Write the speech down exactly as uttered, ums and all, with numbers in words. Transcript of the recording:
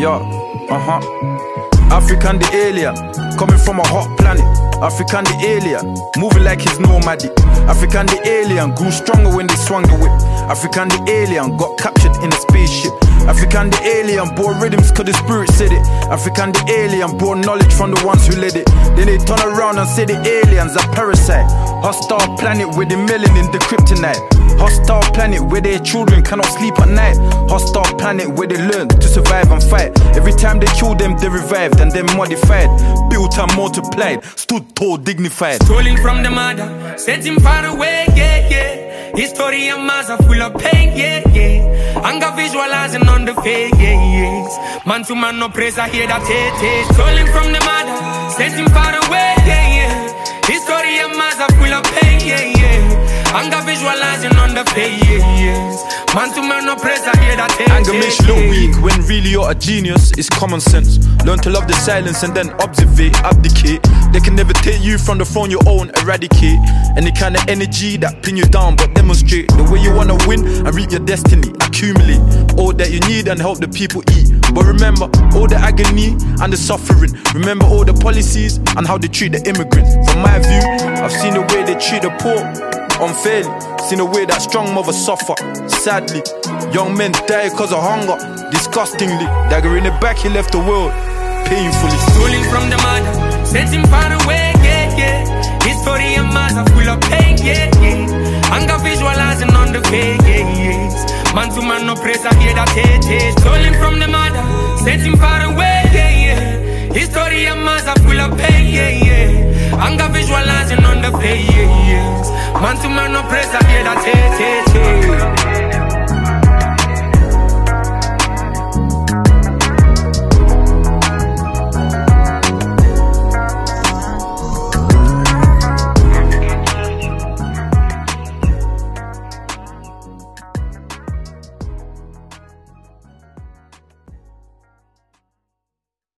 Yeah, uh-huh. African the alien, coming from a hot planet. African the alien, moving like he's nomadic. African the alien, grew stronger when they swung the whip. African the alien, got captured in a spaceship. African the alien, bore rhythms cause the spirit said it. African the alien, bore knowledge from the ones who led it. Then they turn around and say the aliens are parasite. Hostile planet with the melanin, the kryptonite. Hostile planet where their children cannot sleep at night. Hostile planet where they learn to survive and fight. Every time they kill them, they revived and then modified. Built and multiplied, stood tall, dignified. Stolen from the mother, sent him far away, yeah, yeah. History and mass are full of pain, yeah, yeah. Anger visualizing on the face, yeah, yes. Man to man, no praise, I hear that, hey, hey. Stolen from the mother, sent him far away, yeah, yeah. History and mass are full of pain, yeah, yeah. Anger visualizing on the face, yeah, yes. Man to man, no praise, I hear that, hey, Anger makes you look weak when really you're a genius. It's common sense. Learn to love the silence and then observe, abdicate. They can never take you from the throne you own, eradicate. Any kind of energy that pin you down, but demonstrate the way you wanna win and reach your destiny. Accumulate all that you need and help the people eat. But remember all the agony and the suffering. Remember all the policies and how they treat the immigrants. From my view, I've seen the way they treat the poor unfairly. Seen the way that strong mothers suffer. Sadly, young men die cause of hunger. Disgustingly, dagger in the back, he left the world painfully. Stolen from the mother, sent him far away, yeah, yeah. History and mass are full of pain, yeah, yeah. Anger visualizing on the face, yeah, yes. Man to man, no praise, I hear that, hey, hey. Stolen from the mother, sent him far away, yeah, yeah. History and mass are full of pain, yeah, yeah. Anger visualizing on the face, yeah, yes. Man to man, no praise, I hear that, hey, hey, hey.